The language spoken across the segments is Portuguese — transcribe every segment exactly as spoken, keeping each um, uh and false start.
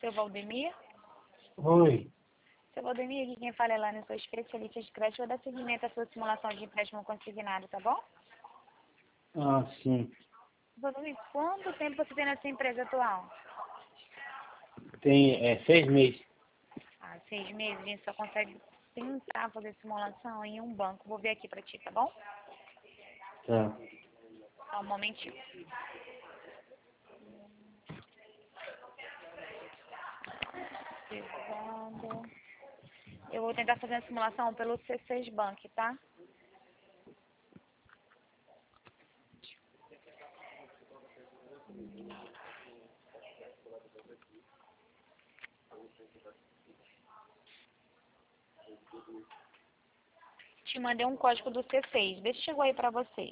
seu Valdemir? Oi. Seu Valdemir, aqui quem fala é lá, eu sou especialista de crédito, vou dar seguimento à sua simulação de empréstimo consignado, tá bom? Ah, sim. Valdemir, quanto tempo você tem nessa empresa atual? Tem é, seis meses. Ah, seis meses, a gente só consegue tentar fazer simulação em um banco. Vou ver aqui pra ti, tá bom? Tá. Só um momentinho. Observando. Eu vou tentar fazer a simulação pelo C seis Bank, tá? Te mandei um código do C seis. Vê se chegou aí pra vocês.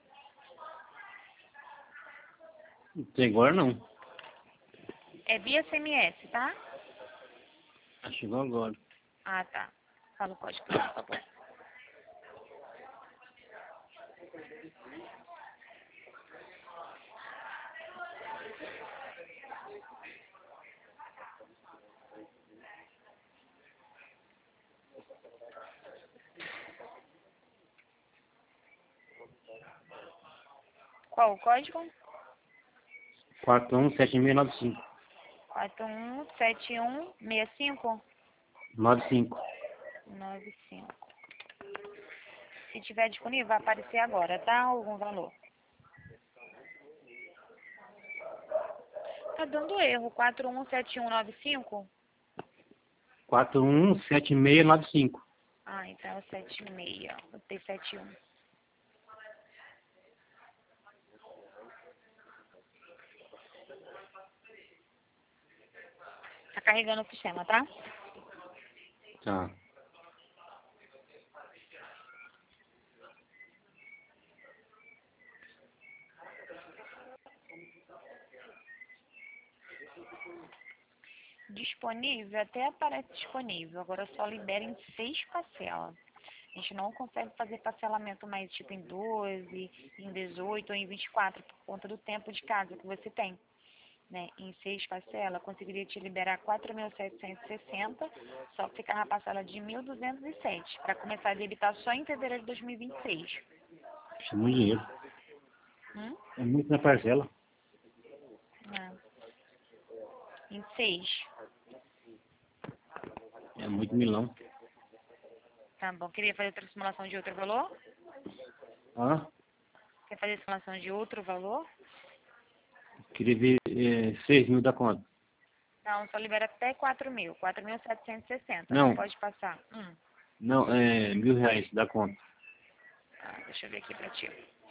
Até agora não. É via S M S, tá? Ah, chegou agora. Ah, tá. Fala o código, por favor. Qual o código? quatro um sete seis nove cinco. quatro um sete um seis cinco nove cinco. nove cinco. Se tiver disponível, vai aparecer agora, tá? Algum valor. Tá dando erro. quatro um sete um nove cinco? quatro um sete seis nove cinco. Ah, então é o sete seis. Vou ter sete um. Tá carregando o sistema, tá? Tá. Disponível, até aparece disponível. Agora só libera em seis parcelas. A gente não consegue fazer parcelamento mais tipo em doze, em dezoito ou em vinte e quatro por conta do tempo de casa que você tem. Né? Em seis parcelas, conseguiria te liberar quatro mil setecentos e sessenta, só que ficar na parcela de mil duzentos e sete, para começar a debitar só em fevereiro de dois mil e vinte e seis. Isso é muito dinheiro. Hum? É muito na parcela. É. Em seis. É muito milão. Tá bom. Queria fazer outra simulação de outro valor? Ah, Quer fazer simulação de outro valor? queria ver é, seis mil da conta. Não, só libera até quatro mil. quatro mil setecentos e sessenta. Não Não, pode passar. Hum. não, é mil reais da conta. Ah, deixa eu ver aqui pra ti.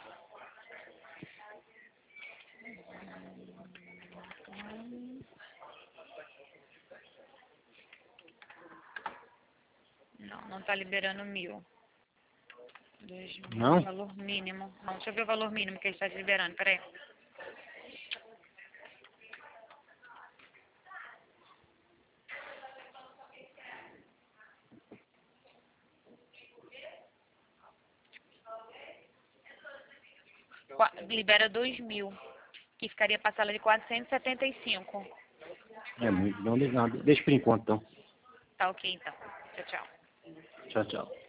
Não, não tá liberando mil. Dois mil, Não? valor mínimo. Não, deixa eu ver o valor mínimo que ele está te liberando, peraí. Qua- Libera dois mil, que ficaria parcela de quatrocentos e setenta e cinco. É muito. Não, deixa, não, deixa por enquanto então. Tá ok, então. Tchau, tchau. Tchau, tchau.